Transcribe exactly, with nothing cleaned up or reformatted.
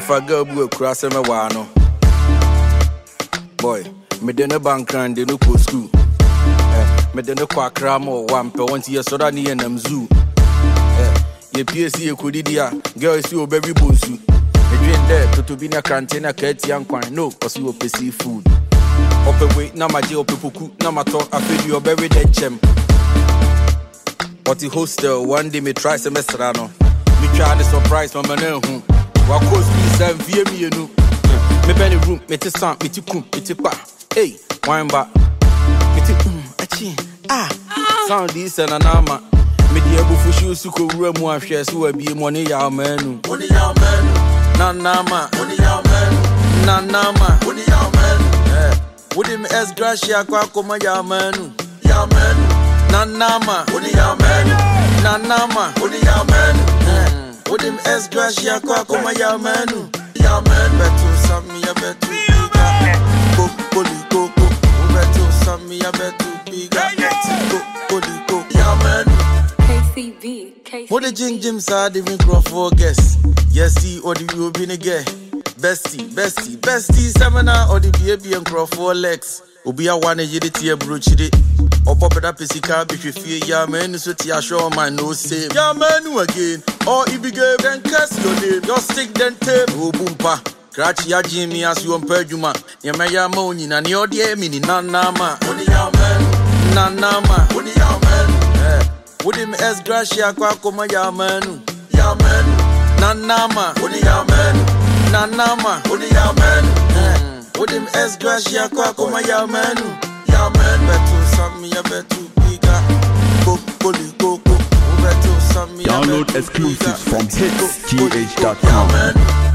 if I go to cross me wano. Boy, me de no bank and de no go school. Eh, me de no kwa kramo one pe one year so that ni enam zoo. Eh, ye P S C e kodidia, girl see o baby bonsu. Me dream there to to be na cantina keti yankwan no, cause you pay food. Ope wait na ma je ope poku na ma talk afedi your baby dead chem. But the hostel one day me try semester no. Me try the surprise my man hu. Wa course me seven V M you know. Me be the room, me te sound, me te kum, me te pa. Hey, wine back. Me te um, achi. Ah. Sound this and anama. Me the able for shoes to go room one share so we be money ya manu. Money ya manu. Na nama. Money ya manu. Na nama. Money ya manu. Eh. Would him as gracia kwa koma ya manu. Ya manu. Na nama. Money ya manu. Na nama. Money ya manu. Eh. Would him as gracia kwa koma ya manu. Ya manu. Beto sami ya beto biga. Go poli go go. Beto sami ya beto biga. Go poli go. Ya manu. K C B, K C B. What the jing jim sad even cross for guess. Yes, see, or the you been again. Bestie, bestie, bestie, seminar, or the baby and cross for legs. Obi a one a yidi tea brooch it. Or pop it up, is he can't be fear, ya man, so tea show my no same. Ya man, again. Or if you go then cast your name, your stick then tape, oh boompa. Cratch ya Jimmy as you on Perjuma. Ya maya moni, and your dear mini, nanama. Only ya man, nanama. Only ya man. Would him as gracia kwa koma ya manu. Ya manu. Nanama. Only ya manu. Nanama. Only ya manu. Would him as gracia kwa koma ya manu. Ya manu. Beto sami ya beto biga. Go poli go go. Beto sami ya beto biga. Download exclusives from hits G H dot com.